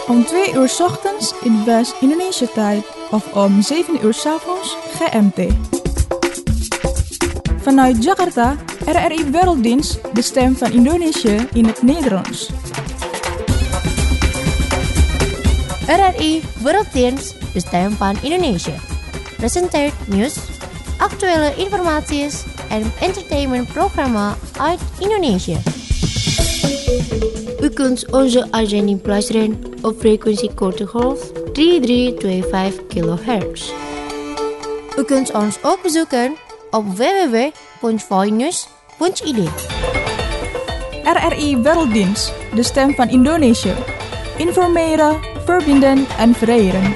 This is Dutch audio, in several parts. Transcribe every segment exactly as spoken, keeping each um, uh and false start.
Om twee uur 's ochtends in West-Indonesia tijd of om zeven uur 's avonds G M T. Vanuit Jakarta, R R I Werelddienst, de stem van Indonesië in het Nederlands. R R I Werelddienst, de stem van Indonesië. Presenteert nieuws, actuele informatie en entertainmentprogramma uit Indonesië. U kunt onze uitzending beluisteren op frequentie korte golf drie drie twee vijf kilohertz. U kunt ons ook bezoeken op w w w punt voinews punt i d. R R I Werelddienst, de stem van Indonesië. Informeren, verbinden en vereren.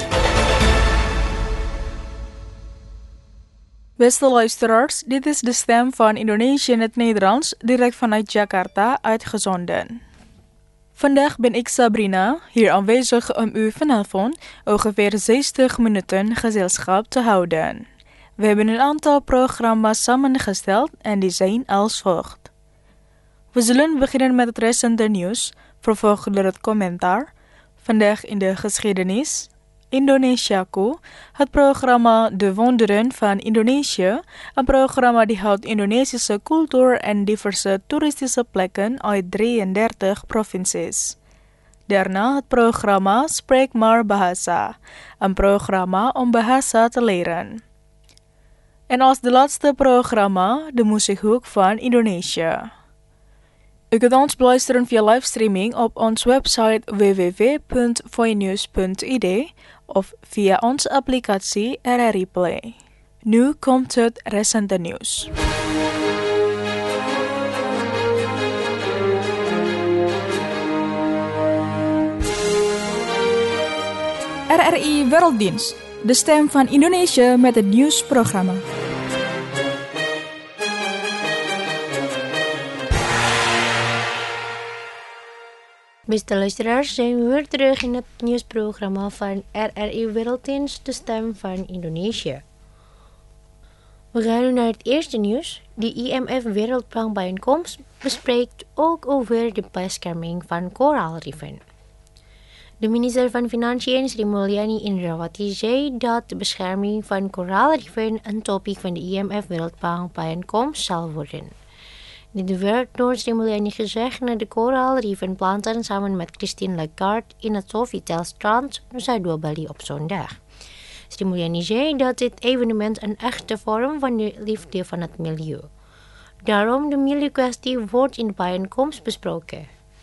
Beste luisteraars, dit is de stem van Indonesië in het Nederlands, direct vanuit Jakarta uitgezonden. Vandaag ben ik Sabrina, hier aanwezig om u vanavond ongeveer zestig minuten gezelschap te houden. We hebben een aantal programma's samengesteld en die zijn als volgt. We zullen beginnen met het recente nieuws, vervolgd door het commentaar. Vandaag in de geschiedenis, Indonesiaku, het programma De Wonderen van Indonesië, een programma die houdt Indonesische cultuur en diverse toeristische plekken uit drieëndertig provincies. Daarna het programma Spreek maar Bahasa, een programma om bahasa te leren. En als de laatste programma de muziekhoek van Indonesië. U kunt ons beluisteren via livestreaming op onze website w w w punt voinews punt i d of via onze applicatie R R I Play. Nu komt het recente nieuws. R R I Werelddienst, de stem van Indonesië met het nieuwsprogramma. Beste luisteraars, zijn we weer terug in het nieuwsprogramma van R R I Werelddienst, de stem van Indonesië. We gaan nu naar het eerste nieuws. De I M F Wereldbankbijeenkomst bespreekt ook over de bescherming van koraalriffen. De minister van Financiën, Sri Mulyani Indrawati, zei dat de bescherming van koraalriffen een topic van de I M F Wereldbankbijeenkomst zal worden. Dit werd door Sri Mulyani gezegd na de koraalrifvenplanten samen met Christine Lagarde in het Sofitel strand, Nusa Dua Bali op zondag. Sri Mulyani zei dat dit evenement een echte vorm van de liefde van het milieu. Daarom de milieukwestie wordt in de bijeenkomst besproken.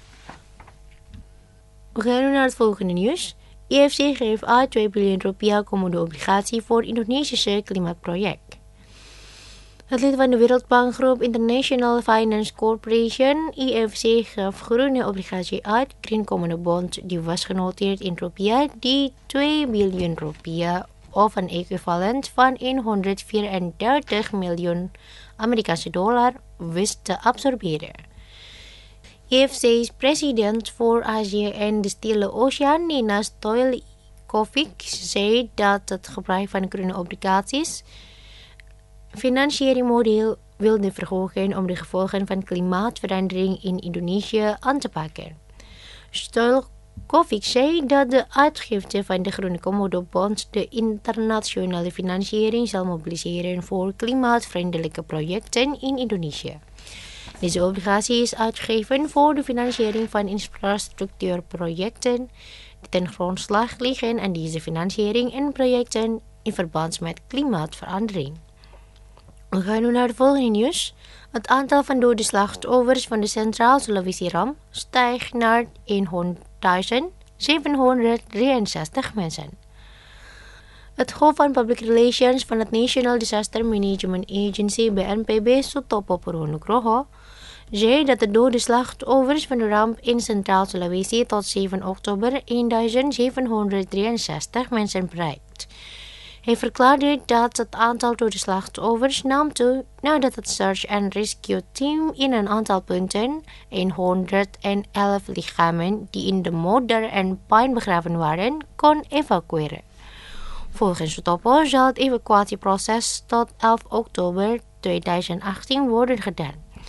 We gaan nu naar het volgende nieuws. I F C geeft uit twee biljoen rupiah komodo-obligatie voor Indonesische klimaatproject. Het lid van de Wereldbankgroep International Finance Corporation, I F C, gaf groene obligatie uit, Green Commando Bond, die was genoteerd in rupiah, die twee biljoen rupiah of een equivalent van honderdvierendertig miljoen Amerikaanse dollar wist te absorberen. I F C's president voor Azië en de Stille Oceaan, Nina Stojkovic, zei dat het gebruik van groene obligaties financieringsmodel wilde verhogen om de gevolgen van klimaatverandering in Indonesië aan te pakken. Stojkovic zei dat de uitgifte van de groene Komodo-bond de internationale financiering zal mobiliseren voor klimaatvriendelijke projecten in Indonesië. Deze obligatie is uitgegeven voor de financiering van infrastructuurprojecten die ten grondslag liggen aan deze financiering en projecten in verband met klimaatverandering. We gaan nu naar het volgende nieuws. Het aantal van dode slachtoffers van de Centraal-Sulawesi-ramp stijgt naar honderdduizend zevenhonderddrieënzestig mensen. Het hoofd van Public Relations van het National Disaster Management Agency B N P B, Sutopo Purwonugroho, zei dat de dode slachtoffers van de ramp in Centraal-Sulawesi tot zeven oktober zevenhonderddrieënzestig mensen bereikt. Hij verklaarde dat het aantal dode slachtoffers nam toe nadat het Search and Rescue Team in een aantal punten honderdelf lichamen die in de modder en puin begraven waren, kon evacueren. Volgens Sutopo zal het evacuatieproces tot elf oktober tweeduizend achttien worden gedaan.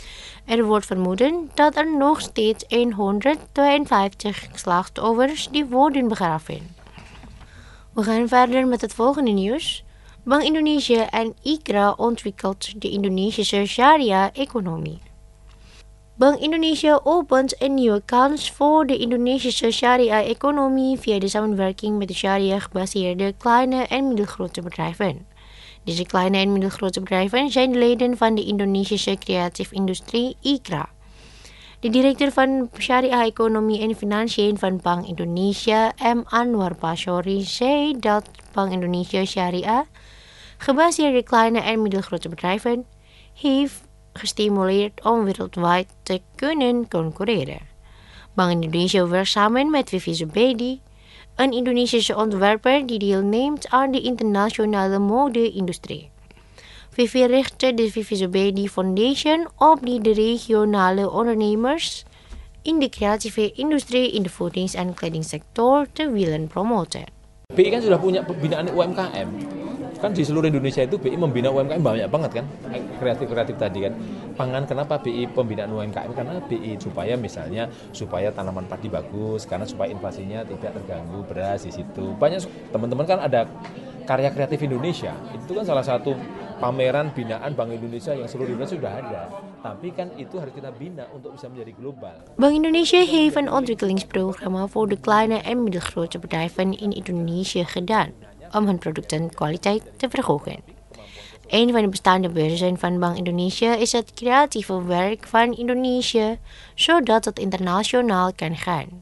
Er wordt vermoeden dat er nog steeds honderdtweeënvijftig slachtoffers die worden begraven. We gaan verder met het volgende nieuws. Bank Indonesië en ICRA ontwikkelt de Indonesische Sharia-economie. Bank Indonesië opent een nieuwe kans voor de Indonesische Sharia-economie via de samenwerking met de Sharia-gebaseerde kleine en middelgrote bedrijven. Deze kleine en middelgrote bedrijven zijn leden van de Indonesische creatieve industrie ICRA. De directeur van Sharia-economie en financiën van Bank Indonesia, M. Anwar Pashori, zei dat Bank Indonesia Sharia, gebaseerde kleine en middelgrote bedrijven, heeft gestimuleerd om wereldwijd te kunnen concurreren. Bank Indonesia werkt samen met Vivi Zubedi, een Indonesische ontwerper die deelneemt aan de internationale mode-industrie. Vivi richtte de Vivi Zubedi Foundation op die de regionale ondernemers in de creatieve industrie in de voedings- en kledingsector te willen promoten. B I kan sudah punya pembinaan U M K M. Kan di seluruh Indonesia itu B I membina U M K M banyak banget kan, kreatif-kreatif tadi kan. Pangan, kenapa B I pembinaan U M K M? Karena B I supaya misalnya supaya tanaman padi bagus, karena supaya inflasinya tidak terganggu, beras di situ. Banyak teman-teman kan ada karya kreatif Indonesia. Itu kan salah satu pameran binaan Bank Indonesia yang seluruh Indonesia sudah ada. Tapi kan itu harus kita bina untuk bisa menjadi global. Bank Indonesia heeft een ontwikkelingsprogramma voor de kleine en middelgrote bedrijven in Indonesië gedaan om hun productenkwaliteit te verhogen. Een van de bestaande beurzen van Bank Indonesia is het creatieve werk van Indonesië, zodat het internationaal kan gaan.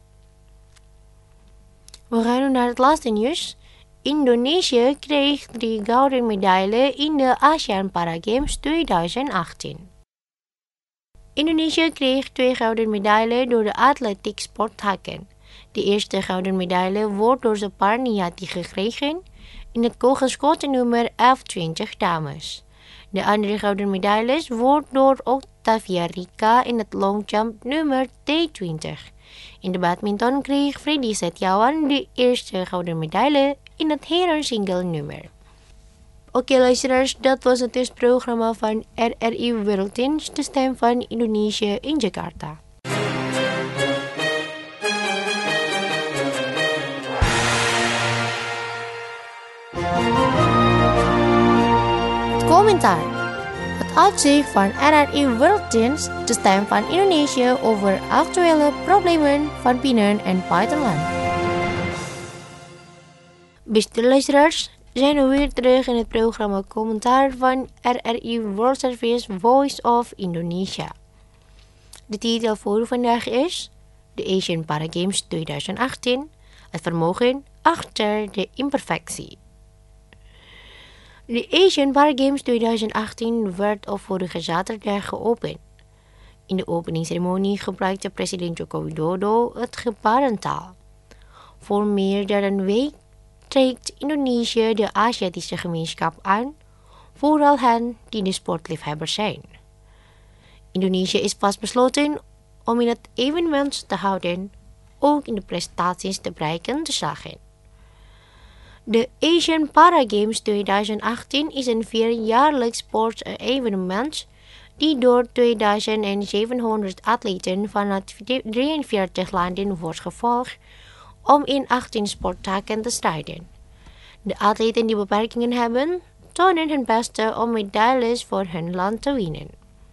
We gaan nu naar het laatste nieuws. Indonesië kreeg drie gouden medailles in de ASEAN Para Games twintig achttien. Indonesië kreeg twee gouden medailles door de atletiek sporttakken. De eerste gouden medaille wordt door Suparniati gekregen in het kogelschoten nummer F twintig dames. De andere gouden medailles wordt door Octavia Rika in het longjump nummer T twintig. In de badminton kreeg Freddy Setiawan de eerste gouden medaille in het heren-single nummer. Oké luisteraars, dat was het nieuwsprogramma van R R I Werelddienst, de stem van Indonesië in Jakarta. Het commentaar. Het uitzicht van R R I Werelddienst, de stem van Indonesië over actuele problemen van binnen- en buitenland. Beste luisteraars, zijn we weer terug in het programma Commentaar van R R I World Service Voice of Indonesia. De titel voor vandaag is de Asian Para Games twintig achttien, het vermogen achter de imperfectie. De Asian Para Games twintig achttien werd op vorige zaterdag geopend. In de openingsceremonie gebruikte president Joko Widodo het gebarentaal. Voor meer dan een week trekt Indonesië de Aziatische gemeenschap aan, vooral hen die de sportliefhebbers zijn. Indonesië is vastbesloten om in het evenement te houden, ook in de prestaties te bereiken te slagen. De Asian Para Games twintig achttien is een vierjaarlijks sportevenement die door tweeduizendzevenhonderd atleten vanuit drieënveertig landen wordt gevolgd om in achttien sporttakken te strijden. De atleten die beperkingen hebben, tonen hun beste om medailles voor hun land te winnen.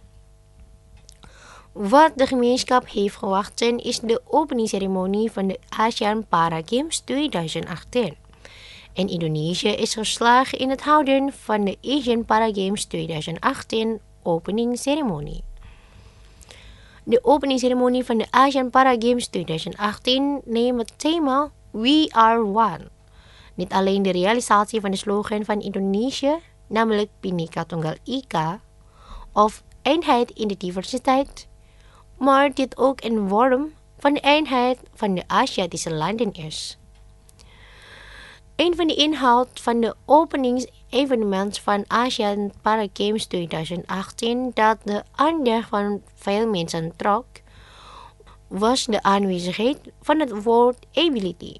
Wat de gemeenschap heeft gewacht is de openingsceremonie van de ASEAN Para Games twintig achttien. En Indonesië is geslaagd in het houden van de Asian Para Games twintig achttien openingsceremonie. De openingsceremonie van de ASEAN Para Games twintig achttien neemt het thema We Are One. Niet alleen de realisatie van de slogan van Indonesië, namelijk Bhinneka Tunggal Ika, of eenheid in de diversiteit, maar dit ook een vorm van de eenheid van de Aziatische landen is. Een van de inhoud van de openingsevenement van ASEAN Para Games twintig achttien dat de aandacht van veel mensen trok, was de aanwezigheid van het woord ability.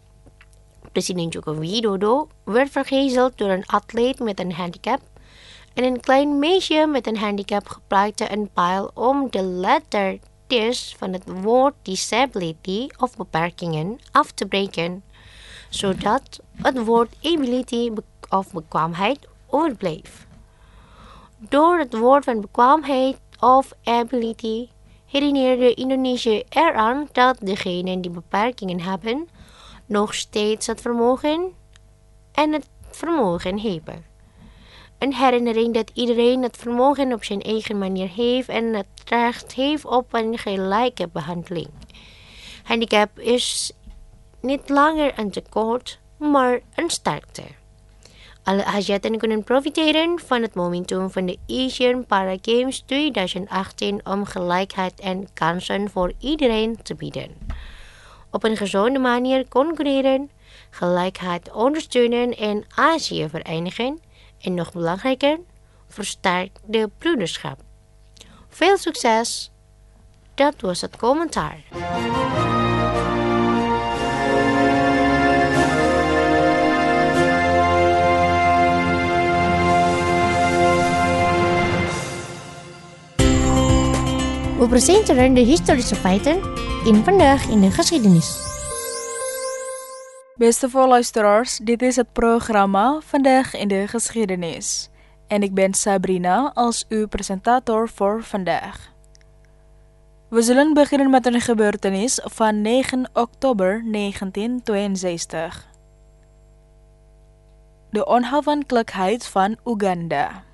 President Joko Widodo werd vergezeld door een atleet met een handicap En een klein meisje met een handicap gebruikte een pijl om de lettertjes van het woord disability of beperkingen af te breken, zodat het woord ability of bekwaamheid overbleef. Door het woord van bekwaamheid of ability herinnerde Indonesië eraan dat degenen die beperkingen hebben nog steeds het vermogen en het vermogen hebben. Een herinnering dat iedereen het vermogen op zijn eigen manier heeft en het recht heeft op een gelijke behandeling. Handicap is niet langer een tekort, maar een sterkte. Alle Aziaten kunnen profiteren van het momentum van de Asian Para Games twintig achttien om gelijkheid en kansen voor iedereen te bieden. Op een gezonde manier concurreren, gelijkheid ondersteunen en Azië verenigen en nog belangrijker, versterkt de broederschap. Veel succes! Dat was het commentaar. We presenteren de historische feiten in Vandaag in de Geschiedenis. Beste voorluisteraars, dit is het programma Vandaag in de Geschiedenis. En ik ben Sabrina als uw presentator voor vandaag. We zullen beginnen met een gebeurtenis van negen oktober negentien tweeënzestig. De onafhankelijkheid van Oeganda.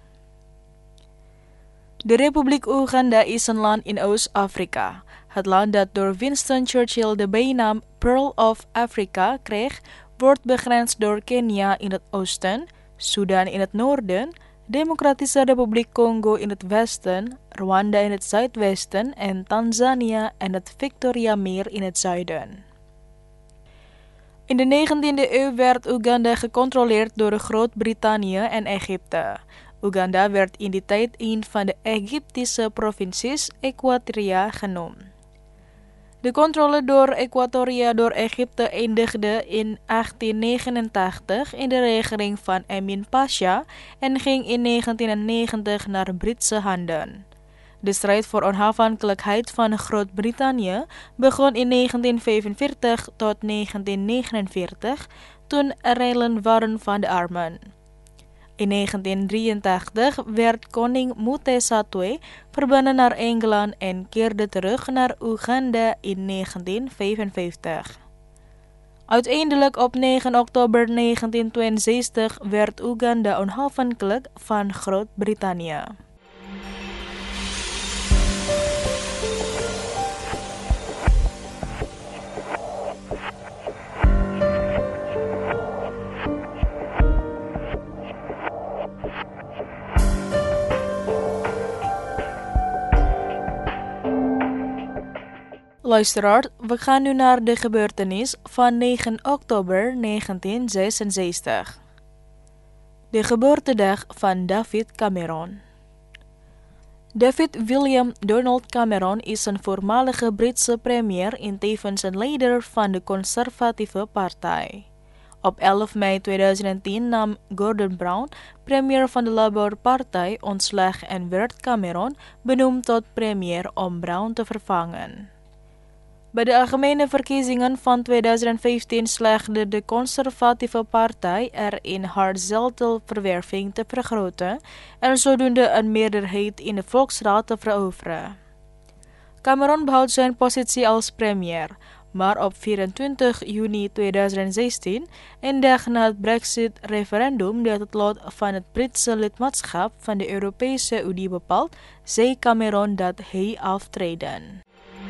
De Republiek Oeganda is een land in Oost-Afrika. Het land dat door Winston Churchill de bijnaam Pearl of Africa kreeg, wordt begrensd door Kenia in het oosten, Sudan in het noorden, Democratische Republiek Congo in het westen, Rwanda in het zuidwesten en Tanzania en het Victoriameer in het zuiden. In de negentiende eeuw werd Oeganda gecontroleerd door Groot-Brittannië en Egypte. Oeganda werd in die tijd een van de Egyptische provincies Equatoria genoemd. De controle door Equatoria door Egypte eindigde in achttien negenentachtig in de regering van Emin Pasha en ging in negentien negentig naar Britse handen. De strijd voor onafhankelijkheid van Groot-Brittannië begon in negentien vijfenveertig tot negentien negenenveertig, toen er rellen waren van de armen. In negentien drieëntachtig werd koning Mutesa twee verbannen naar Engeland en keerde terug naar Oeganda in negentien vijfenvijftig. Uiteindelijk op negen oktober negentien tweeënzestig werd Oeganda onafhankelijk van Groot-Brittannië. Luisteraar, we gaan nu naar de gebeurtenis van negen oktober negentien zesenzestig. De geboortedag van David Cameron. David William Donald Cameron is een voormalige Britse premier en tevens een leider van de Conservatieve Partij. Op elf mei tweeduizend tien nam Gordon Brown, premier van de Labour-partij, ontslag en werd Cameron benoemd tot premier om Brown te vervangen. Bij de algemene verkiezingen van tweeduizend vijftien slaagde de Conservatieve Partij erin haar zetelverwerving te vergroten en zodoende een meerderheid in de Volksraad te veroveren. Cameron behoudt zijn positie als premier, maar op vierentwintig juni tweeduizend zestien, een dag na het Brexit-referendum dat het lot van het Britse lidmaatschap van de Europese Unie bepaalt, zei Cameron dat hij aftreden.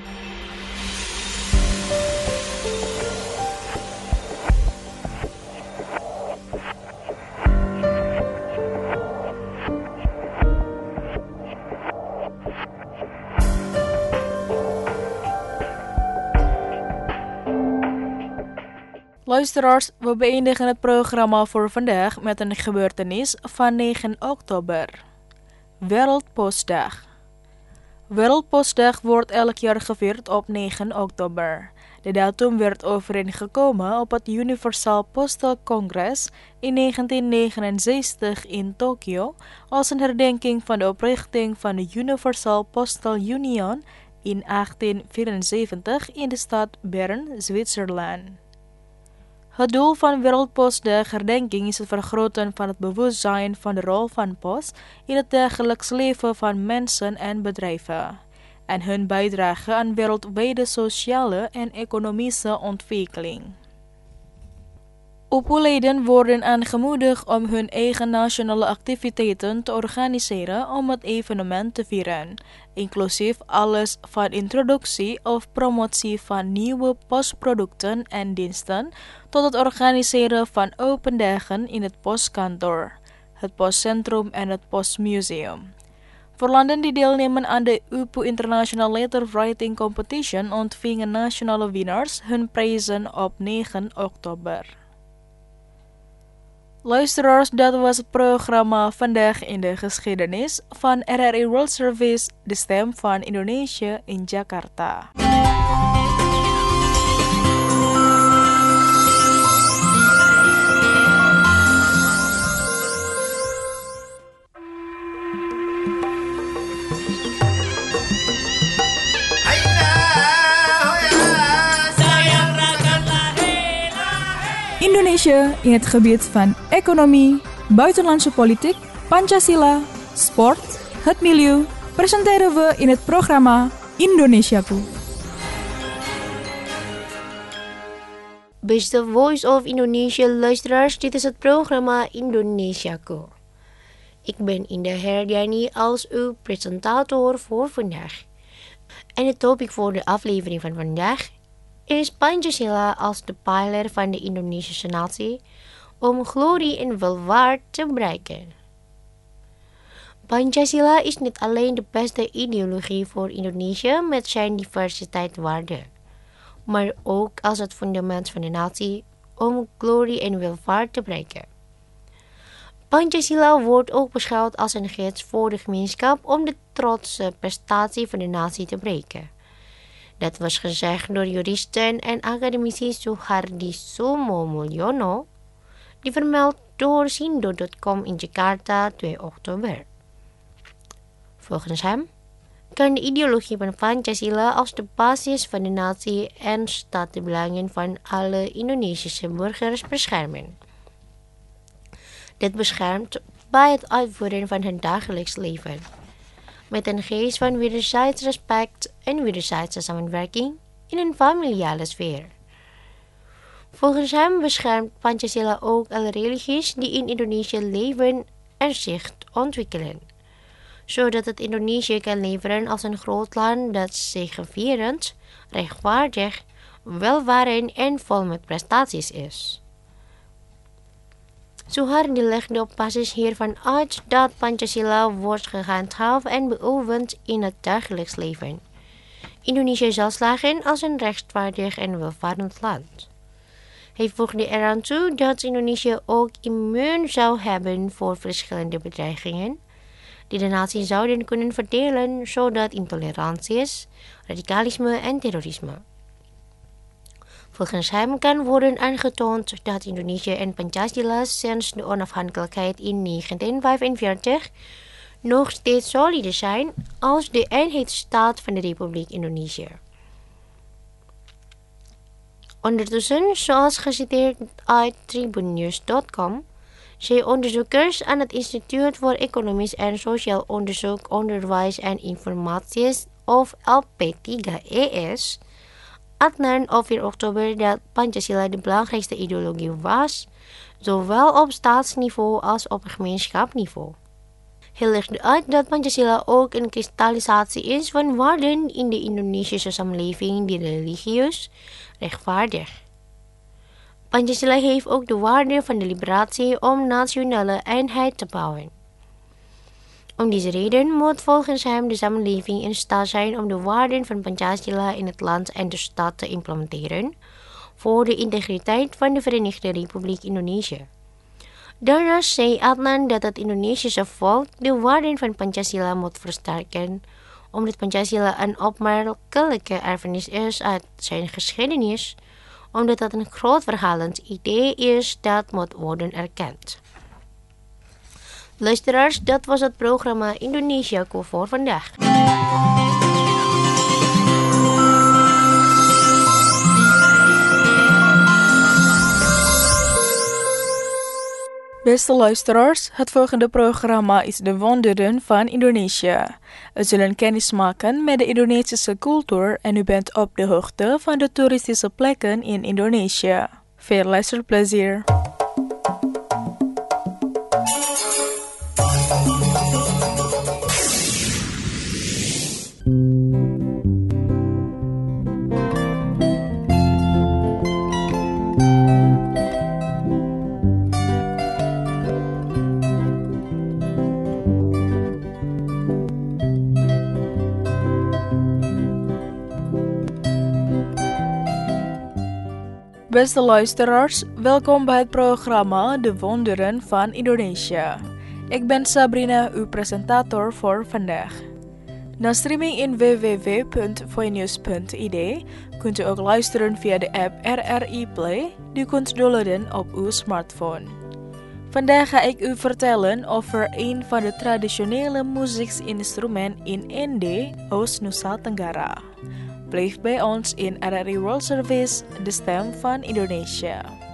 Luisteraars, we beëindigen het programma voor vandaag met een gebeurtenis van negen oktober. Wereldpostdag. Wereldpostdag wordt elk jaar gevierd op negen oktober. De datum werd overeengekomen op het Universal Postal Congress in negentien negenenzestig in Tokio als een herdenking van de oprichting van de Universal Postal Union in achttien vierenzeventig in de stad Bern, Zwitserland. Het doel van Wereldpostdag herdenking is het vergroten van het bewustzijn van de rol van post in het dagelijks leven van mensen en bedrijven en hun bijdrage aan wereldwijde sociale en economische ontwikkeling. Opleidenden worden aangemoedigd om hun eigen nationale activiteiten te organiseren om het evenement te vieren, inclusief alles van introductie of promotie van nieuwe postproducten en diensten tot het organiseren van open dagen in het postkantoor, het postcentrum en het postmuseum. Voor landen die deelnemen aan de U P U International Letter Writing Competition ontvingen nationale winnaars hun prijzen op negen oktober. Luisteraars, dat was het programma Vandaag in de Geschiedenis van R R I World Service, de stem van Indonesië in Jakarta. Indonesia in het gebied van economie, buitenlandse politiek, Pancasila, sport, het milieu, presenteren we in het programma Indonesiaku. Beste Voice of Indonesia luisteraars, dit is het programma Indonesiaku. Ik ben Indah Herdiani als uw presentator voor vandaag. En het topic voor de aflevering van vandaag is Pancasila als de pijler van de Indonesische natie om glorie en welvaart te bereiken. Pancasila is niet alleen de beste ideologie voor Indonesië met zijn diversiteitswaarden, maar ook als het fundament van de natie om glorie en welvaart te bereiken. Pancasila wordt ook beschouwd als een gids voor de gemeenschap om de trotse prestatie van de natie te bereiken. Dat was gezegd door juristen en academici Suhardisomo Mulyono, die vermeld door Sindo punt com in Jakarta twee oktober. Volgens hem kan de ideologie van Pancasila als de basis van de natie en staat de belangen van alle Indonesische burgers beschermen. Dit beschermt bij het uitvoeren van hun dagelijks leven, met een geest van wederzijds respect en wederzijdse samenwerking in een familiale sfeer. Volgens hem beschermt Pancasila ook alle religies die in Indonesië leven en zich ontwikkelen, zodat het Indonesië kan leveren als een groot land dat zegevierend, rechtvaardig, welvarend en vol met prestaties is. Suhardi legde op basis hiervan uit dat Pancasila wordt gehandhaafd en beoefend in het dagelijks leven. Indonesië zal slagen als een rechtvaardig en welvarend land. Hij voegde eraan toe dat Indonesië ook immuun zou hebben voor verschillende bedreigingen die de natie zouden kunnen verdelen, zodat intoleranties, radicalisme en terrorisme. Volgens hem kan worden aangetoond dat Indonesië en Pancasila sinds de onafhankelijkheid in negentien vijfenveertig nog steeds solide zijn als de eenheidsstaat van de Republiek Indonesië. Ondertussen, zoals geciteerd uit Tribunnews punt com, zei onderzoekers aan het Instituut voor Economisch en Sociaal Onderzoek, Onderwijs en Informaties, of L P tiga E S, Adnan op vier oktober dat Pancasila de belangrijkste ideologie was, zowel op staatsniveau als op gemeenschapsniveau. Hij legde uit dat Pancasila ook een kristallisatie is van waarden in de Indonesische samenleving die religieus, rechtvaardig. Pancasila heeft ook de waarde van de liberatie om nationale eenheid te bouwen. Om deze reden moet volgens hem de samenleving in staat zijn om de waarden van Pancasila in het land en de stad te implementeren voor de integriteit van de Verenigde Republiek Indonesië. Daarnaast zei Adnan dat het Indonesische volk de waarden van Pancasila moet versterken Omdat Pancasila een opmerkelijke erfenis is uit zijn geschiedenis, omdat het een groot verhalend idee is dat moet worden erkend. Luisteraars, dat was het programma Indonesia voor vandaag. Beste luisteraars, het volgende programma is De Wonderen van Indonesië. We zullen kennis maken met de Indonesische cultuur en u bent op de hoogte van de toeristische plekken in Indonesië. Veel luisterplezier. Beste luisteraars, welkom bij het programma De Wonderen van Indonesië. Ik ben Sabrina, uw presentator voor vandaag. Na streaming in w w w punt voinews punt i d kunt u ook luisteren via de app R R I Play die u kunt downloaden op uw smartphone. Vandaag ga ik u vertellen over een van de traditionele muzieksinstrumenten in Ende, Oost-Nusa Tenggara. Blijf bij ons in R R I World Service, de stem van Indonesië.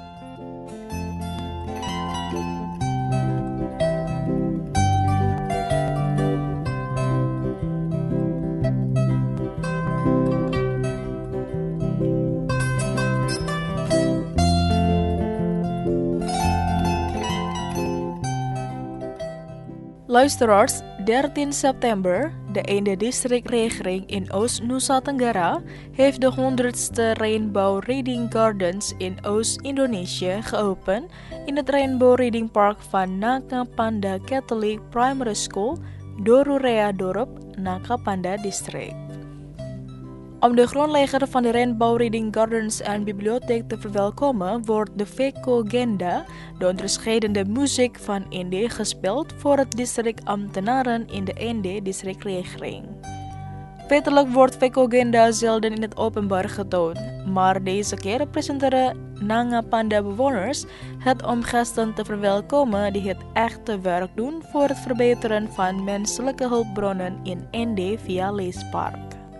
Luisteraars, dertien september, de ene districtregering in Oost-Nusa Tenggara, heeft de honderdste Rainbow Reading Gardens in Oost-Indonesië geopend in het Rainbow Reading Park van Nakapanda Catholic Primary School, Dorurea Dorop, Nakapanda District. Om de grondlegger van de Rainbow Reading Gardens en bibliotheek te verwelkomen, wordt de Veko Genda, de onderscheidende muziek van Ende, gespeeld voor het district ambtenaren in de Ende districtregering. Feitelijk wordt Veko Genda zelden in het openbaar getoond, maar deze keer presenteren Nakapanda bewoners het om gasten te verwelkomen die het echte werk doen voor het verbeteren van menselijke hulpbronnen in Ende via leespark.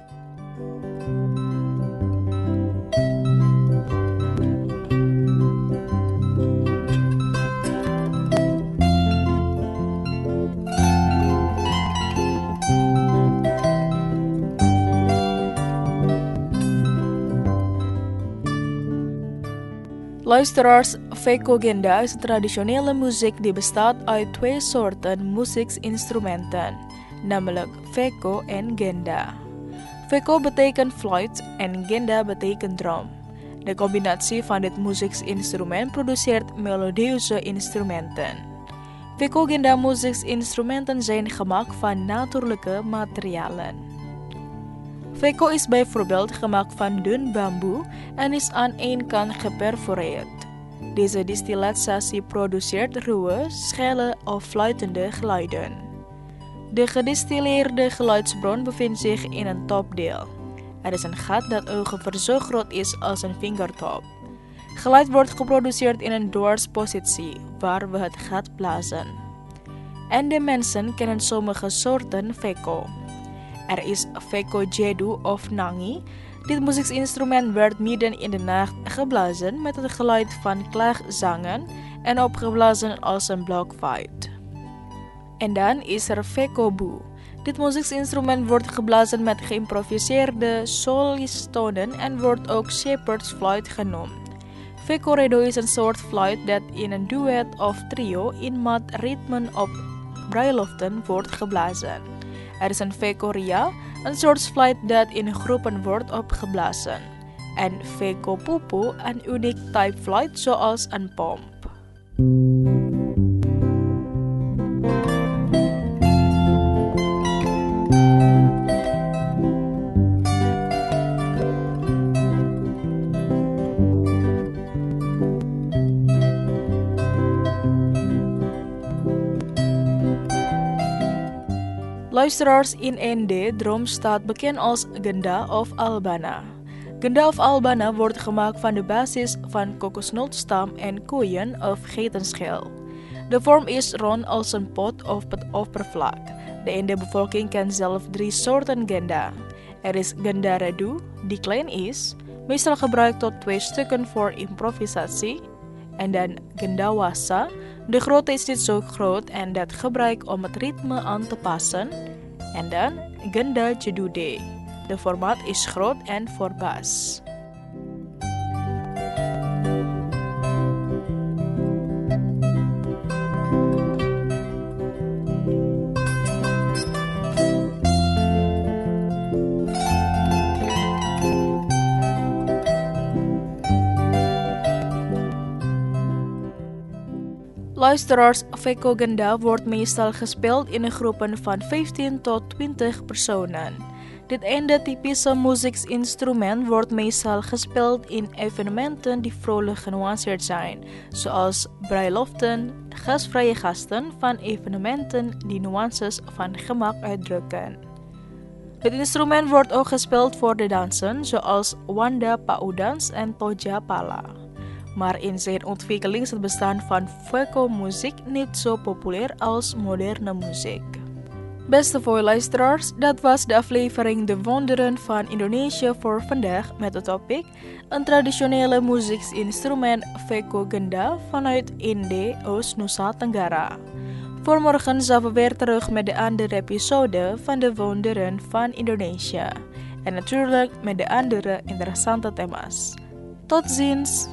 Luisteraars, Veko Genda is een traditionele muziek die bestaat uit twee soorten muzieksinstrumenten, namelijk Veko en Genda. Veko betekent fluit en Genda betekent drum. De combinatie van dit muzieksinstrument produceert melodieuze instrumenten. Veko Genda muzieksinstrumenten zijn gemaakt van natuurlijke materialen. Veko is bijvoorbeeld gemaakt van dun bamboe en is aan één kant geperforeerd. Deze distillatie produceert ruwe, schelle of fluitende geluiden. De gedistilleerde geluidsbron bevindt zich in een topdeel. Er is een gat dat ongeveer zo groot is als een vingertop. Geluid wordt geproduceerd in een dwarspositie, waar we het gat blazen. En de mensen kennen sommige soorten Veko. Er is Veko Jedu of Nangi. Dit muzieksinstrument werd midden in de nacht geblazen met het geluid van klaagzangen en opgeblazen als een blokfluit. En dan is er Veko Bu. Dit muzieksinstrument wordt geblazen met geïmproviseerde solistonen en wordt ook shepherd's fluit genoemd. Veko Redo is een soort fluit dat in een duet of trio in matritmen op bruiloften wordt geblazen. Er is een Veko Ria, een soort fluit dat in groepen wordt opgeblazen. En Veko Pupu, een uniek type fluit zoals een pomp. Luisteraars, in Ende Droom staat bekend als Genda of Albana. Genda of Albana wordt gemaakt van de basis van kokosnotstam en koeien of geitenschil. De vorm is rond als een pot of oppervlak. De Ende-bevolking kent zelf drie soorten Genda. Er is Genda Redu, die klein is, meestal gebruikt tot twee stukken voor improvisatie. En dan Genda Wassa, de grootte is niet zo groot en dat gebruikt om het ritme aan te passen. En dan Genda Jedude, de formaat is groot en voor bas. Luisteraars, Veko Genda wordt meestal gespeeld in groepen van vijftien tot twintig personen. Dit ene typische muzieksinstrument wordt meestal gespeeld in evenementen die vrolijk genuanceerd zijn, zoals bruiloften, gastvrije gasten van evenementen die nuances van gemak uitdrukken. Het instrument wordt ook gespeeld voor de dansen, zoals Wanda Paudans en Toja Pala. Maar in zijn ontwikkeling is het bestaan van Veko-muziek niet zo populair als moderne muziek. Beste voorluisteraars, dat was de aflevering De Wonderen van Indonesië voor vandaag met het topic een traditionele muzieksinstrument Veko Genda vanuit Ende, Oost-Nusa Tenggara. Voor morgen zijn we weer terug met de andere episode van De Wonderen van Indonesië. En natuurlijk met de andere interessante thema's. Tot ziens!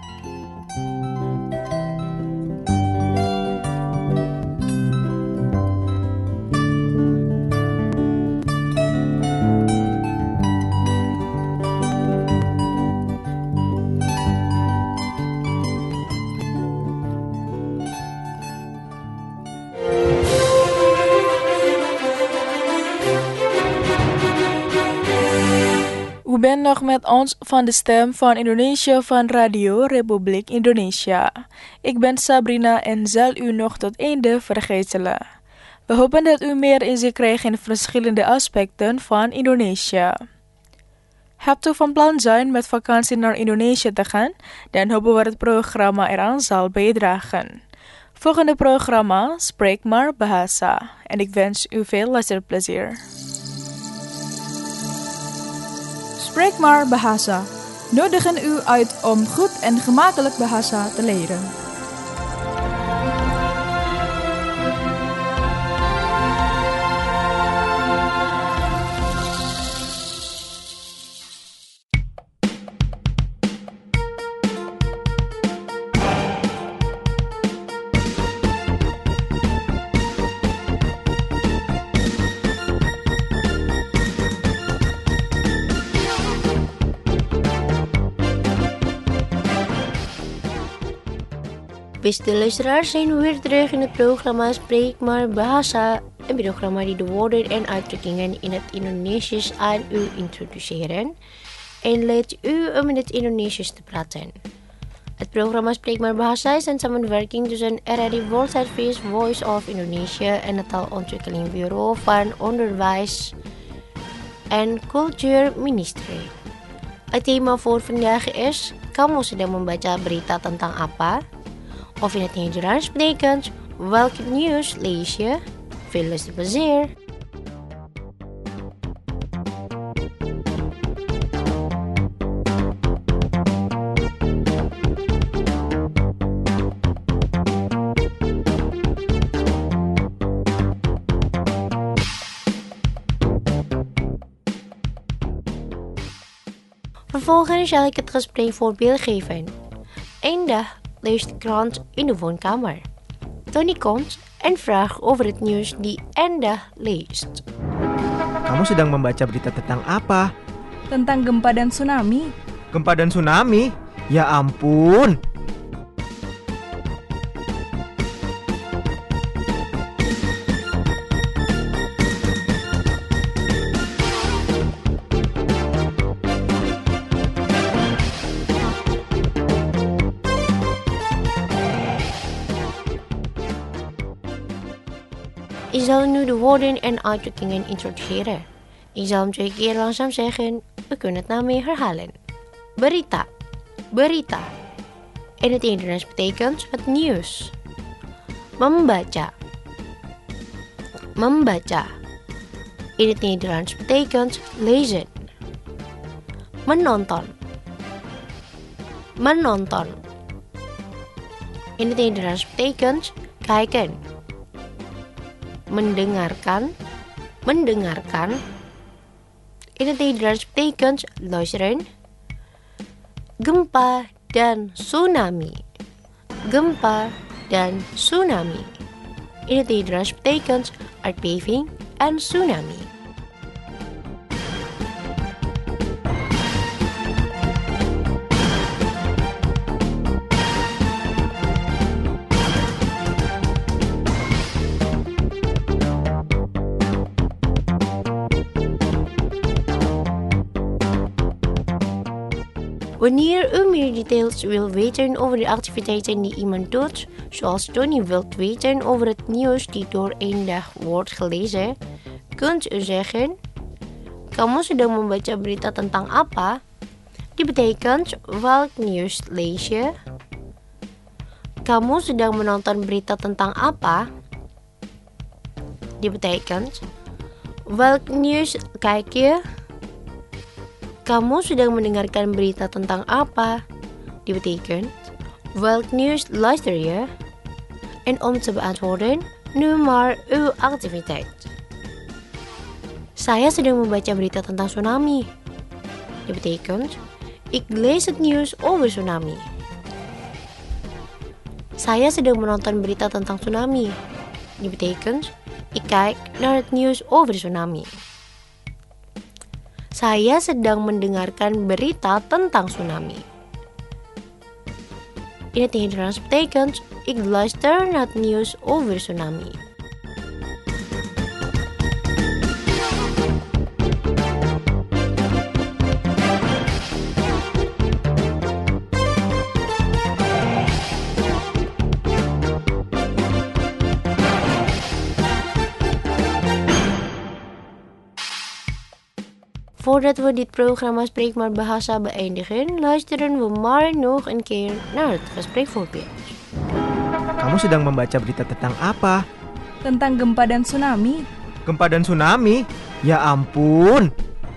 U bent nog met ons van de Stem van Indonesië van Radio Republiek Indonesia. Ik ben Sabrina en zal u nog tot einde vergezellen. We hopen dat u meer inzicht krijgt in verschillende aspecten van Indonesië. Hebt u van plan zijn met vakantie naar Indonesië te gaan? Dan hopen we dat het programma eraan zal bijdragen. Volgende programma, Spreek maar Bahasa. En ik wens u veel luisterplezier. Spreek maar Bahasa. Nodigen u uit om goed en gemakkelijk Bahasa te leren. Beste luisteraars, zijn we weer terug in het programma Spreek maar Bahasa, een programma die de woorden en uitdrukkingen in het Indonesisch aan u introduceren en leidt u om in het Indonesisch te praten. Het programma Spreek maar Bahasa is een samenwerking tussen R R I World Service Voice of Indonesia en het Taalontwikkeling Bureau van Onderwijs en Cultuurministerie. Het thema voor vandaag is: kamu sedang membaca berita tentang apa? Of in het Nederlands betekent: welk nieuws lees je? Veel luisterplezier! Vervolgens zal ik het gesprek voorbeeld geven. Eendag leest de krant in de woonkamer. Tony komt en vraagt over het nieuws die Enda leest. Kamu sedang membaca berita tentang apa? Tentang gempa dan tsunami. Gempa dan tsunami? Ya ampun. Ik zal nu de woorden en uitdrukkingen introduceren. Ik zal hem twee keer langzaam zeggen. We kunnen het nou mee herhalen. Berita, berita. In het Nederlands betekent het nieuws. Membaca, membaca. In het Nederlands betekent lezen. Menonton, menonton. In het Nederlands betekent kijken. Mendengarkan, mendengarkan. In het Nederlands betekent luisteren. Gempa dan tsunami, gempa dan tsunami. In het Nederlands betekent aardbeving en tsunami. Wanneer u meer details wilt weten over de activiteiten die iemand doet, zoals Tony wilt weten over het nieuws die door één dag wordt gelezen, kunt u zeggen, kamu sedang membaca berita tentang apa? Die betekent, welk nieuws lees je? Kamu sedang menonton berita tentang apa? Die betekent, welk nieuws kijk je? Kamu sedang mendengarkan berita tentang apa? Die betekent, welk nieuws luister je? En om te beantwoorden, nu maar uw activiteit. Saya sedang membaca berita tentang tsunami. Die betekent, ik lees het nieuws over tsunami. Saya sedang menonton berita tentang tsunami. Die betekent, ik kijk naar het nieuws over tsunami. Saya sedang mendengarkan berita tentang tsunami. In het Nederlands betekent, ik luister naar het nieuws over tsunami. Voordat we dit programma Spreek maar Bahasa beëindigen, luisteren we maar nog een keer naar het gespreekvoorbeeld. Kamu sedang membaca berita tentang apa? Tentang gempa dan tsunami. Gempa dan tsunami? Ya ampun.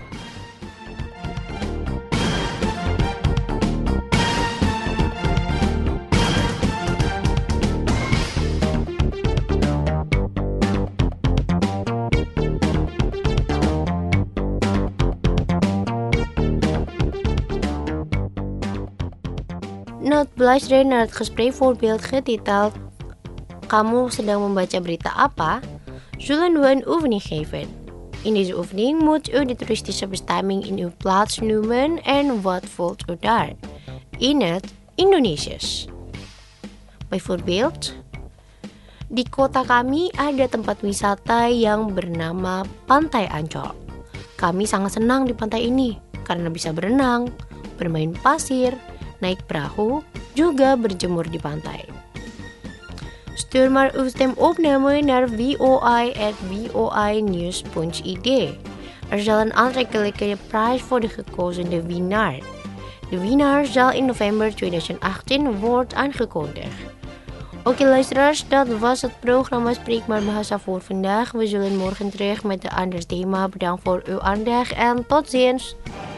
Na het beluisteren naar het gespreekvoorbeeld getiteld Kamu sedang membaca berita apa? Zullen we een oefening geven. In deze oefening moet u de toeristische bestemming in uw plaats noemen en wat voelt u daar? In het Indonesisch. Bijvoorbeeld, di kota kami ada tempat wisata yang bernama Pantai Ancol. Kami sangat senang di pantai ini karena bisa berenang, bermain pasir, naik perahu, juga berjemur di pantai. Stuur maar uw stemopname naar v o i at v o i news punt i d. Er zal een aantrekkelijke prijs voor de gekozen winnaar. De winnaar zal in november twintig achttien worden aangekondigd. Oké luisteraars, dat was het programma Spreek maar Bahasa voor vandaag. We zullen morgen terug met een ander thema. Bedankt voor uw aandacht en tot ziens.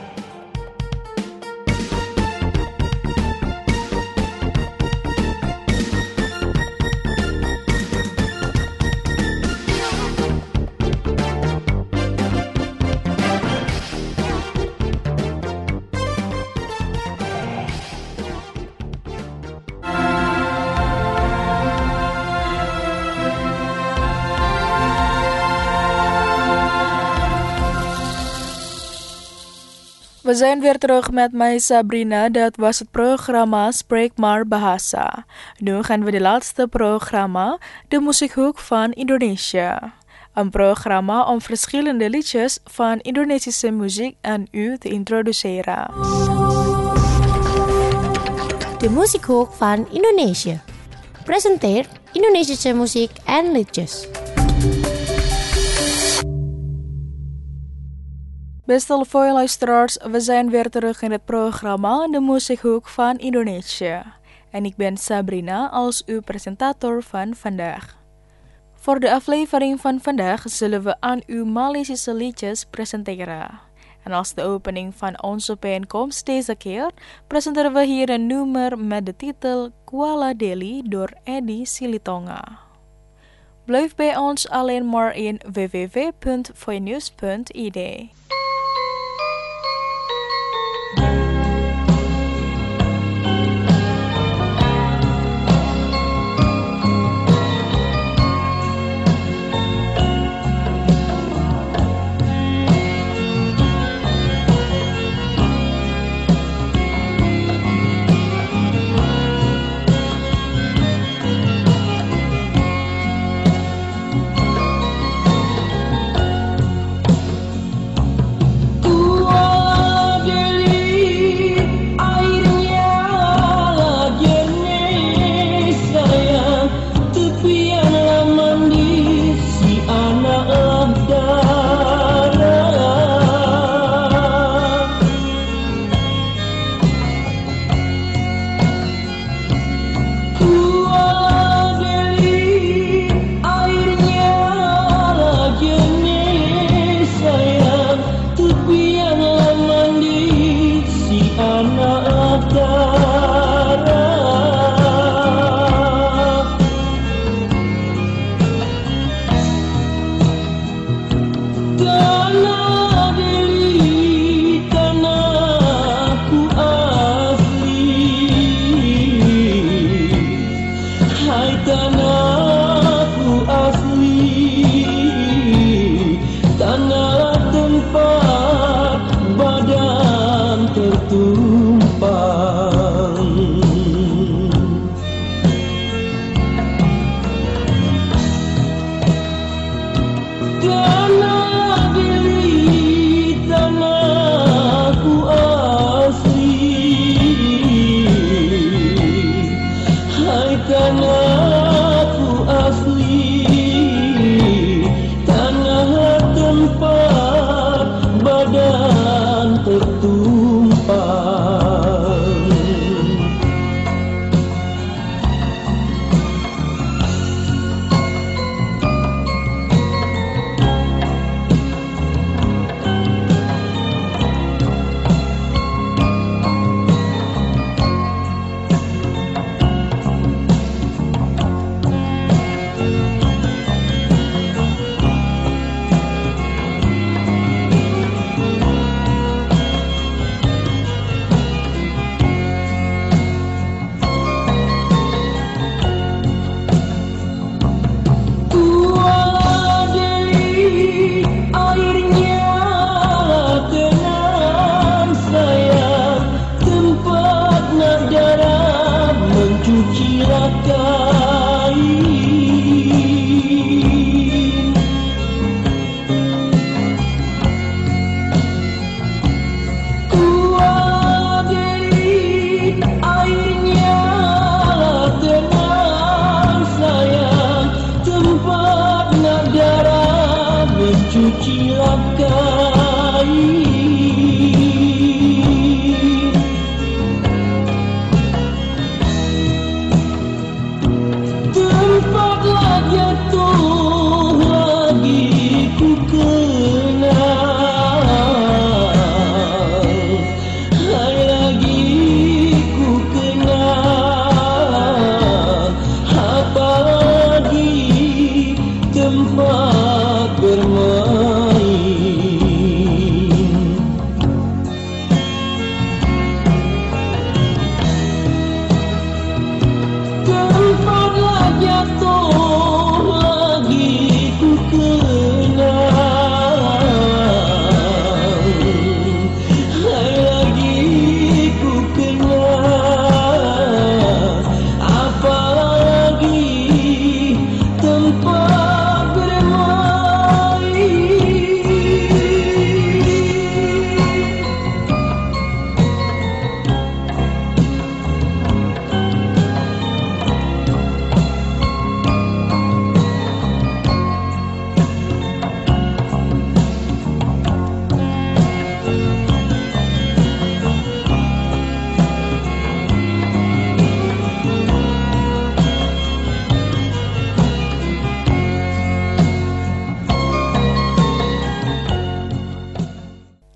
We zijn weer terug met mij Sabrina, dat was het programma Spreek maar Bahasa. Nu gaan we de laatste programma, de muziekhoek van Indonesië. Een programma om verschillende liedjes van Indonesische muziek aan u te introduceren. De muziekhoek van Indonesië. Presenteert Indonesische muziek en liedjes. Beste luisteraars, we zijn weer terug in het programma De Muziekhoek van Indonesië. En ik ben Sabrina als uw presentator van vandaag. Voor de aflevering van vandaag zullen we aan u Maleisische liedjes presenteren. En als de opening van onze bijeenkomst deze keer presenteren we hier een nummer met de titel Kuala Deli door Edi Silitonga. Blijf bij ons alleen maar in w w w punt voinews punt i d. Tempatlah jatuh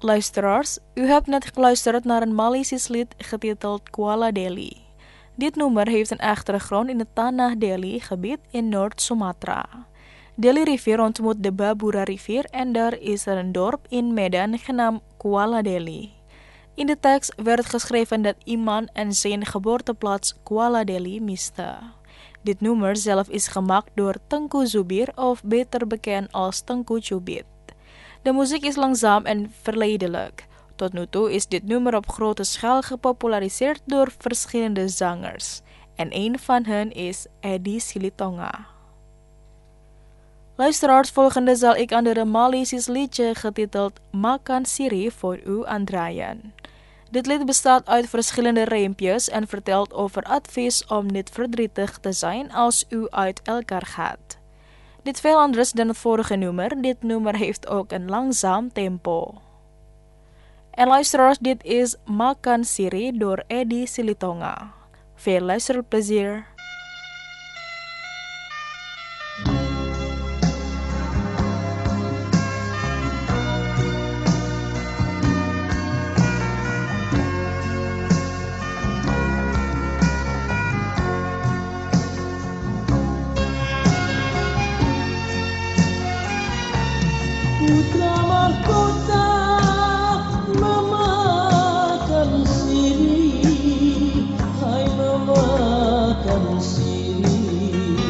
Luisteraars, u hebt net geluisterd naar een Maleisisch lied getiteld Kuala Deli. Dit nummer heeft een achtergrond in het Tanah Deli gebied in Noord-Sumatra. Deli rivier ontmoet de Babura rivier en daar is er een dorp in Medan genaamd Kuala Deli. In de tekst werd geschreven dat iemand en zijn geboorteplaats Kuala Deli miste. Dit nummer zelf is gemaakt door Tengku Zubir of beter bekend als Tengku Cubit. De muziek is langzaam en verleidelijk. Tot nu toe is dit nummer op grote schaal gepopulariseerd door verschillende zangers. En een van hen is Edi Silitonga. Luisteraars, volgende zal ik aan een Maleisisch liedje getiteld Makan Siri voor u aandraaien. Dit lied bestaat uit verschillende rijmpjes en vertelt over advies om niet verdrietig te zijn als u uit elkaar gaat. Dit veel anders dan het vorige nummer. Dit nummer heeft ook een langzaam tempo. En luisteraars, dit is Makan Siri door Edi Silitonga. Veel luisterplezier. Putra mahkota memakan siri, hai memakan siri.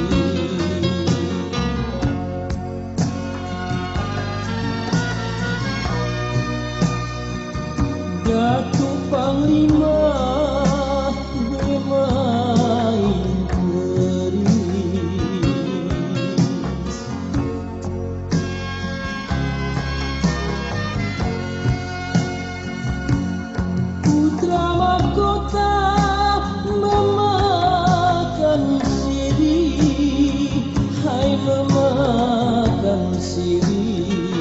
Datuk Panglima bermain keris. Putra mahkota memakan siri, hai memakan siri.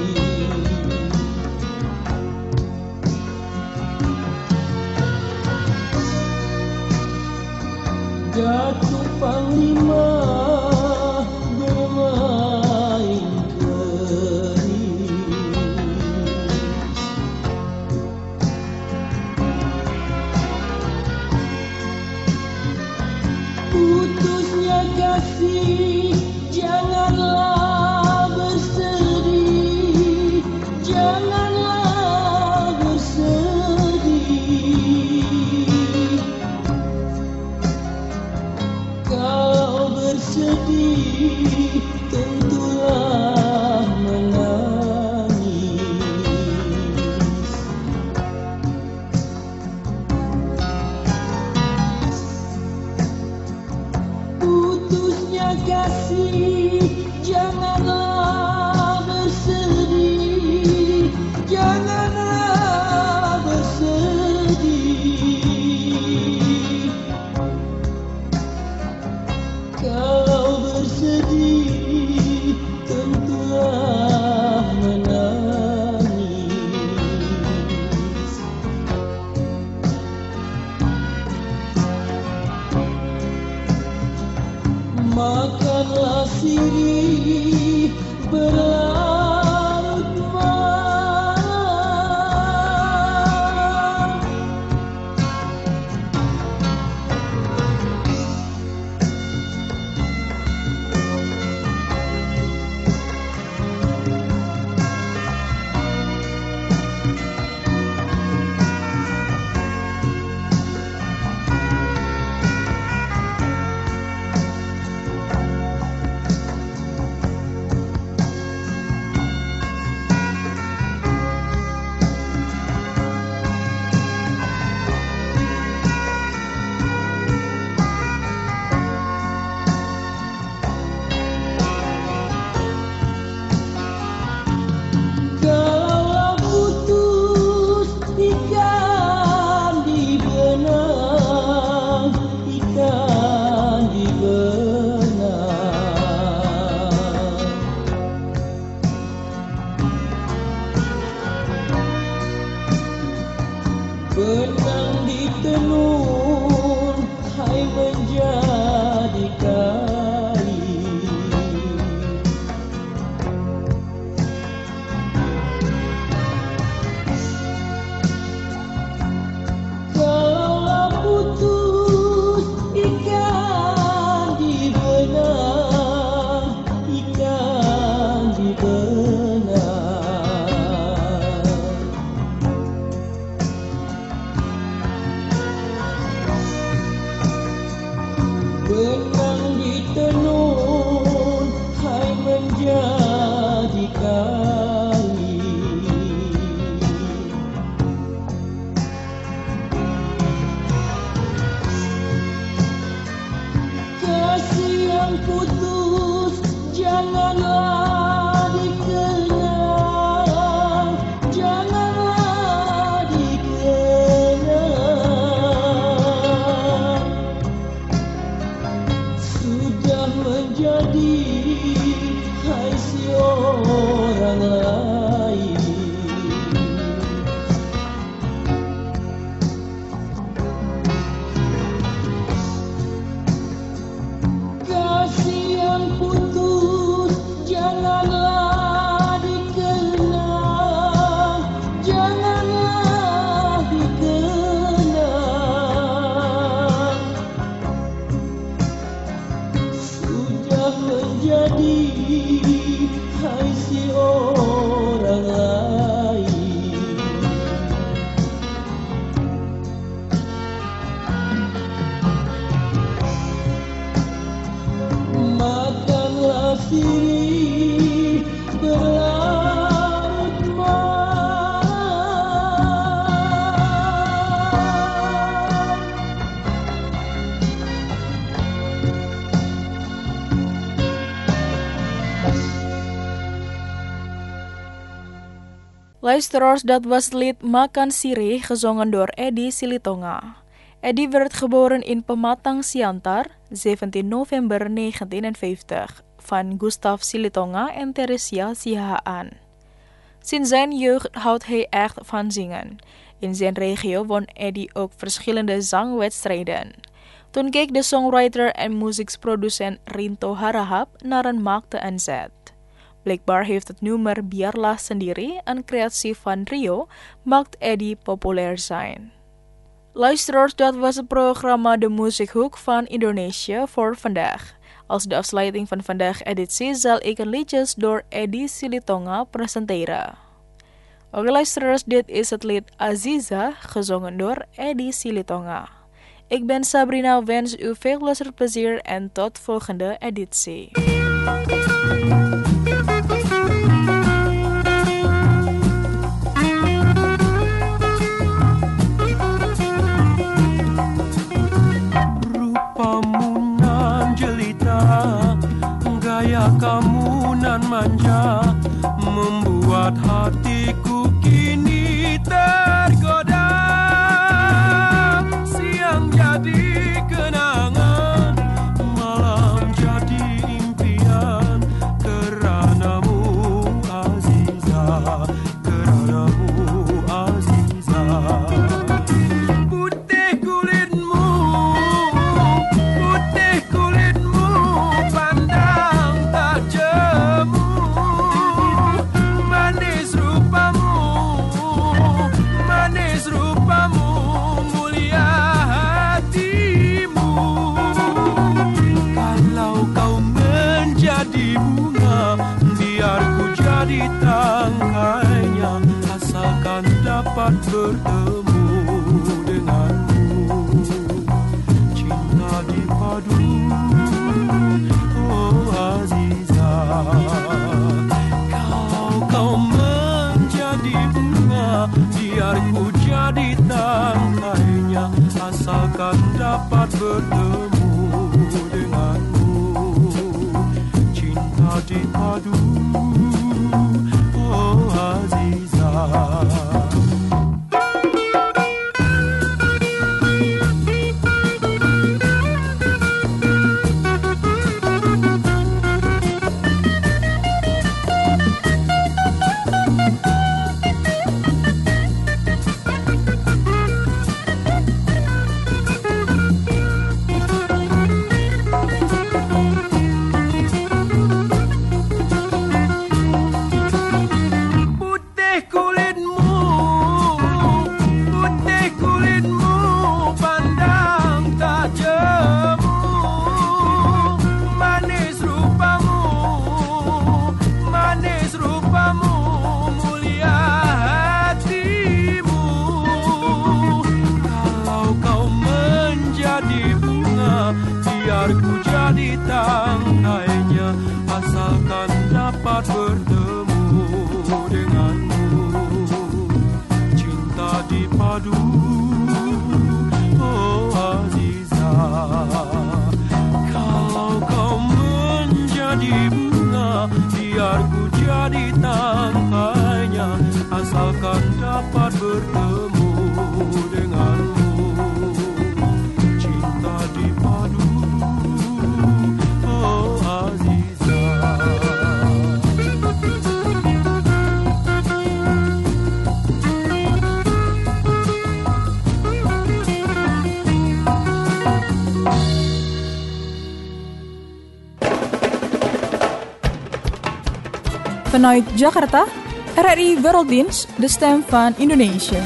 Datuk Panglima bermain keris. Putusnya kasih, janganlah bersedih, janganlah bersedih. Kalau bersedih, tentulah menangis. Putusnya kasih, janganlah bersedih, janganlah bersedih. Kalau bersedih, tentulah menangis. Makanlah siri berlarut malam. benang ditenun hai menjadi kali. Kasih yang putus janganlah dikenang, janganlah dikenang. Sudah menjadi hai si orang lain. Kasih yang putus janganlah dikenang, janganlah dikenang. Sudah menjadi hai si orang lain. Makanlah sirih berlarut malam. Luisteraars, dat was het lied Makan Sirih, gezongen door Eddie Silitonga. Eddie werd geboren in Pematang Siantar, zeventien november negentien vijftig, van Gustav Silitonga en Teresia Sihaan. Sinds zijn jeugd houdt hij echt van zingen. In zijn regio won Eddie ook verschillende zangwedstrijden. Toen keek de songwriter en muziekproducent Rinto Harahap naar een markte aanzet. Blijkbaar heeft het nummer Biarlah Sendiri, een creatie van Rio, maakt Eddie populair zijn. Luisteraars, dat was het programma De Muziekhoek van Indonesië voor vandaag. Als de afsluiting van vandaag editie zal ik een liedjes door Eddie Silitonga presenteren. Oké luisteraars, dit is het lied Aziza, gezongen door Eddie Silitonga. Ik ben Sabrina, wens u veel luisterplezier en tot volgende editie. Rupamu nan jelita, gaya kamu nan manja, membuat hatiku kini tergoda. Siang jadi kenangan, malam jadi impian, keranamu Aziza, keranamu Aziza. Putih kulitmu, putih kulitmu, pandang tak jemu, manis rupamu, manis rupamu, mulia hatimu. Kalau kau menjadi bunga, biar ku jadi tangkainya, asalkan dapat bertemu denganmu. Cinta dipadu, oh Aziza. Kalau kau menjadi bunga, biar ku jadi tangkainya, asalkan dapat bertemu denganmu. Cinta dipadu, oh Aziza. biar ku jadi tangkainya, asalkan dapat bertemu denganmu. Cinta dipadu, oh Aziza, kalau kau menjadi bunga, biar ku jadi tangkainya, asalkan dapat bertemu denganmu. Cinta dipadu, oh Aziza. Vanuit Jakarta, R R I Werelddienst, de stem van Indonesië.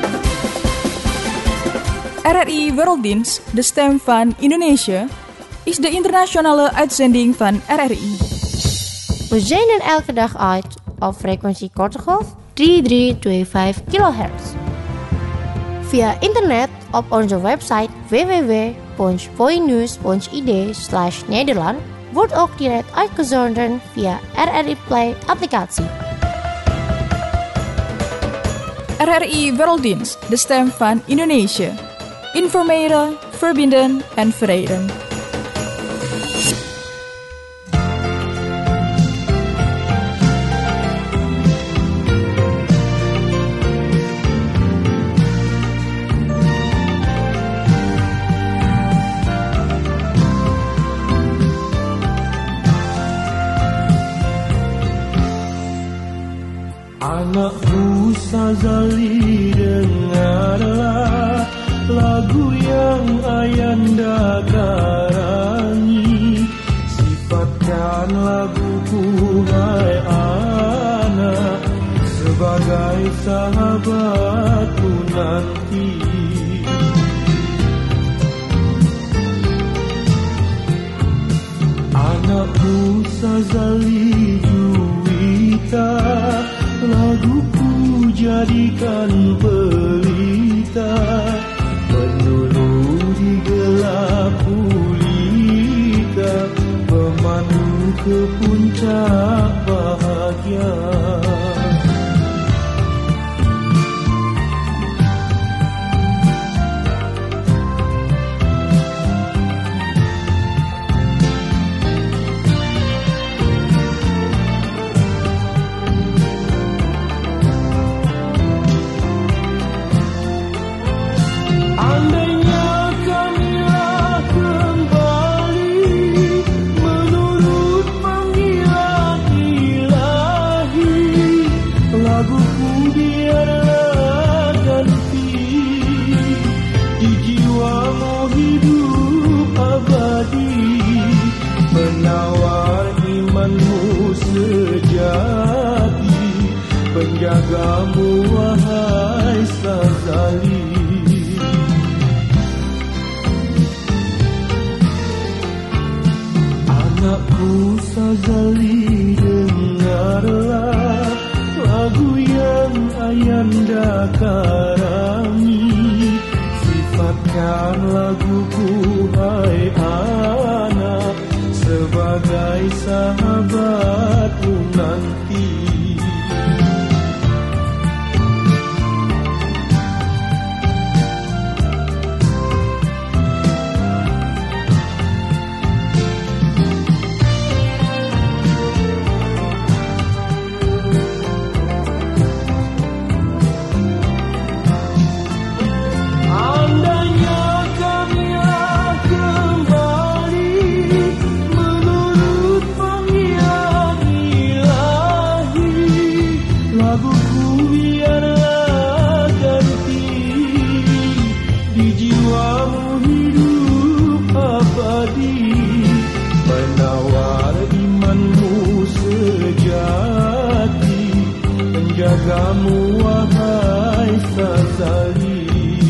R R I Werelddienst, de stem van Indonesië, is de internationale uitzending van R R I. We zenden elke dag uit op frequentie korte golf drie drie twee vijf kilohertz. Via internet op onze website w w w punt poinews punt i d slash Nederland wordt ook direct uitgezonden via R R I Play applicatie. R R I Werelddienst, de stem van Indonesië. Informeren, verbinden en verenigen. Anakku Sazali, dengarlah lagu yang Ayanda karangi. Sifatkan laguku hai anak, sebagai sahabatku nanti. Anakku Sazali Juwita, laguku jadikan pelita, penolong di gelap gulita, pemandu ke puncak bahagia. Penjagamu wahai Sazali. Anakku Sazali, dengarlah lagu yang Ayanda karangi. Sifatkan laguku hai anak, sebagai sahabatmu nanti. Penjagamu wahai Sazali.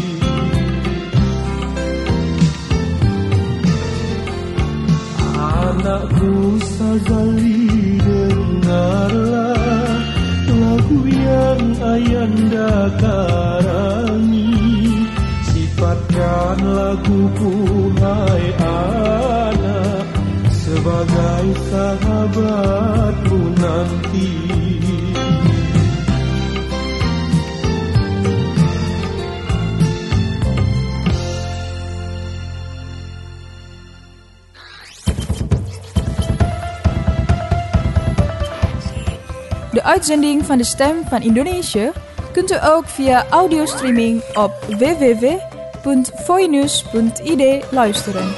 Anakku Sazali, dengarlah lagu yang Ayanda karangi. Sifat Sekian laguku hai anak, sebagai sahabatmu nanti. De uitzending van de Stem van Indonesië kunt u ook via audiostreaming op w w w punt voinews punt i d luisteren.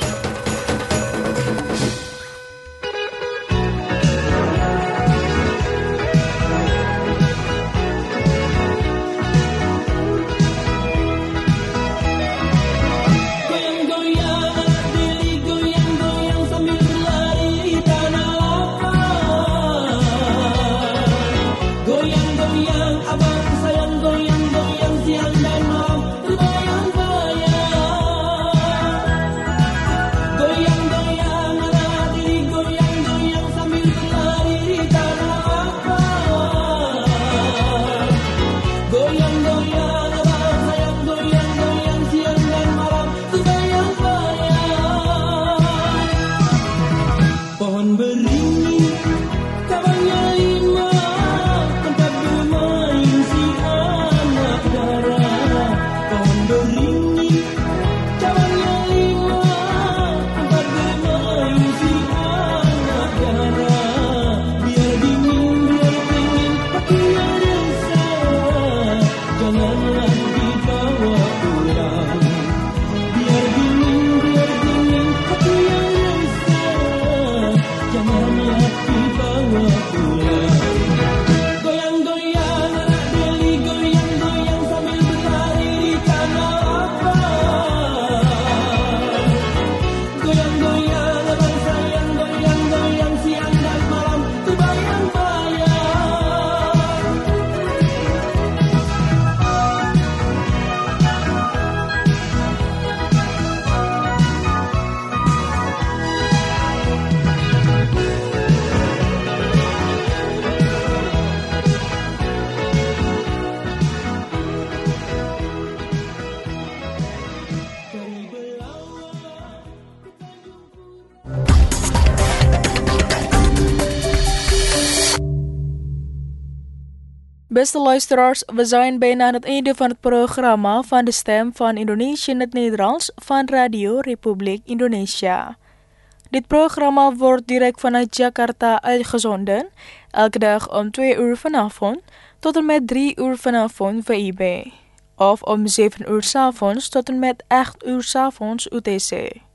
Beste luisteraars, we zijn bijna aan het einde van het programma van de Stem van Indonesië in het Nederlands van Radio Republiek Indonesia. Dit programma wordt direct vanuit Jakarta uitgezonden, elke dag om twee uur vanavond tot en met drie uur vanavond V I B. Of om zeven uur 's avonds tot en met acht uur 's avonds U T C.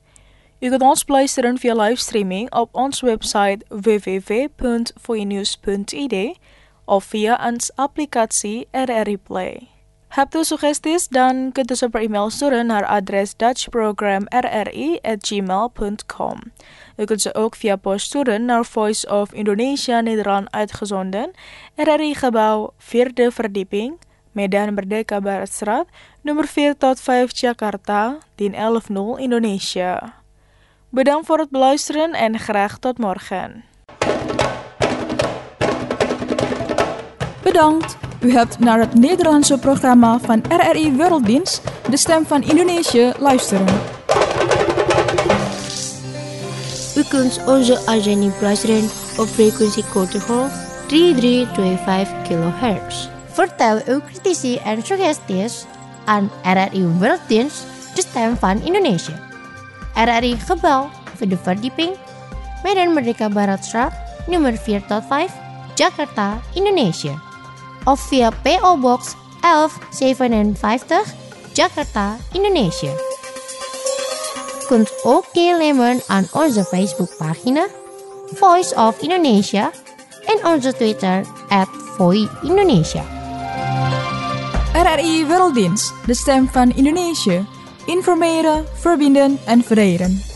U kunt ons beluisteren via livestreaming op onze website w w w punt voinews punt i d of via ons applicatie R R I Play. Hebt u suggesties, dan kunt u ze per e-mail sturen naar adres dutchprogram r r i at gmail punt com. U kunt ze ook via post sturen naar Voice of Indonesia Nederland uitgezonden, R R I gebouw vierde verdieping, Medan Merdeka Baratstraat, nummer vier tot vijf Jakarta, tien elf nul Indonesia. Bedankt voor het beluisteren en graag tot morgen. Bedankt. U hebt naar het Nederlandse programma van R R I Werelddienst, de Stem van Indonesië, luisteren. U kunt onze uitzending beluisteren op frequentie Kortegolf drie drie twee vijf kilohertz. Vertel uw critici en suggesties aan R R I Werelddienst, de Stem van Indonesië. R R I gebouw, vierde verdieping, Medan Merdeka Baratstraat, nummer vier tot vijf, Jakarta, Indonesia. Of via P O Box elf zevenenvijftig, Jakarta, Indonesia. Kunt ook deelnemen aan onze Facebookpagina Voice of Indonesia en onze Twitter at Voi Indonesia. R R I Werelddienst, de Stem van Indonesië. Informeren, verbinden en verenigen.